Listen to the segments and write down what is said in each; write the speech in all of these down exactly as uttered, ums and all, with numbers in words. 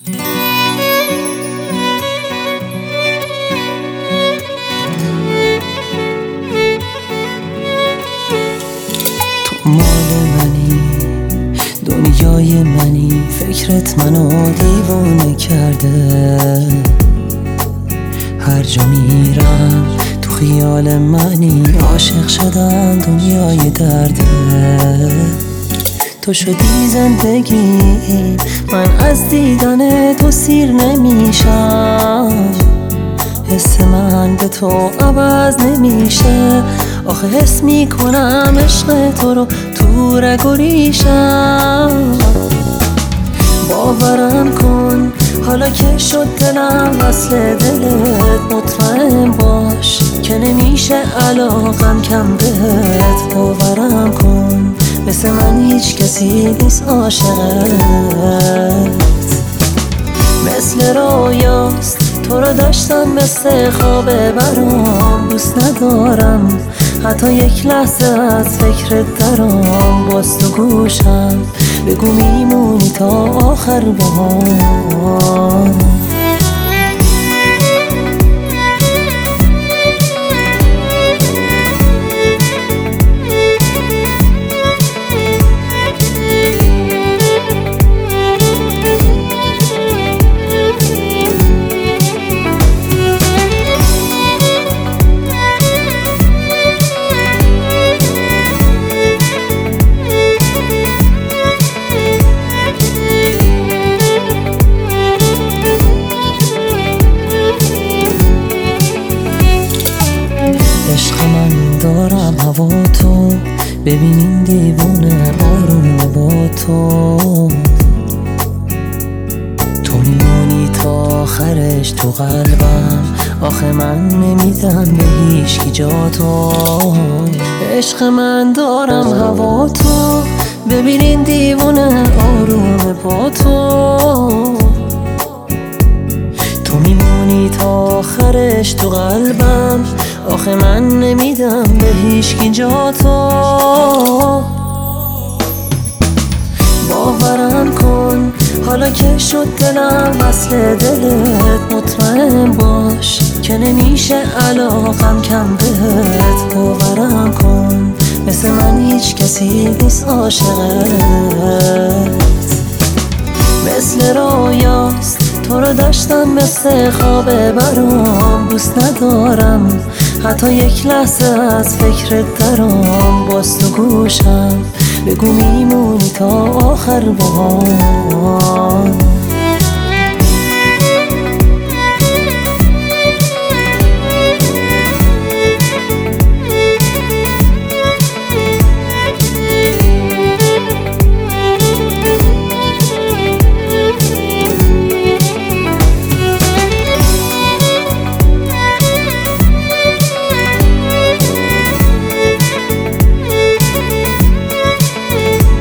تو مال منی، دنیای منی، فکرت منو دیوونه کرده. هر جا میرم تو خیال منی، عاشق شدم دنیای درده. تو شدی زندگی، من از دیدن تو سیر نمیشم. حس من به تو عوض نمیشه، آخه حس میکنم عشق تو رو تو رگ و ریشم. باورم کن حالا که شد دلم وصل دلت، مطمئن باش که نمیشه علاقم کم بهت. باورم کن مثل من هیچ کسی نیست عاشقت. مثل رویاست تو رو داشتم، مثل خوابه برام دوست ندارم حتی یک لحظه از فکرت درام. باز تو گوشم بگو میمونی تا آخر بهار. عشق من دارم هوا تو، ببین این دیوونه آرومه با تو. تو میمونی تا آخرش تو قلبم، آخه من نمیدم به هیچکی جا تو. عشق من دارم هوا تو، ببین این دیوونه آرومه با تو. تو میمونی تا آخرش تو قلبم، آخه من نمیدم به هیچکی جا تو. باورم کن حالا که شد دلم وصل دلت، مطمئن باش که نمیشه علاقم کم بهت. باورم کن مثل من هیچ کسی نیست عاشقت. مثل رویاست تو رو داشتم، مثل خوابه برام دوست ندارم حتی یک لحظه از فکرت درام. باز تو گوشم بگو میمونی تا آخر بهار.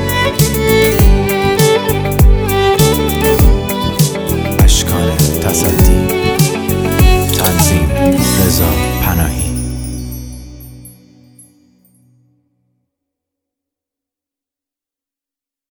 تصدی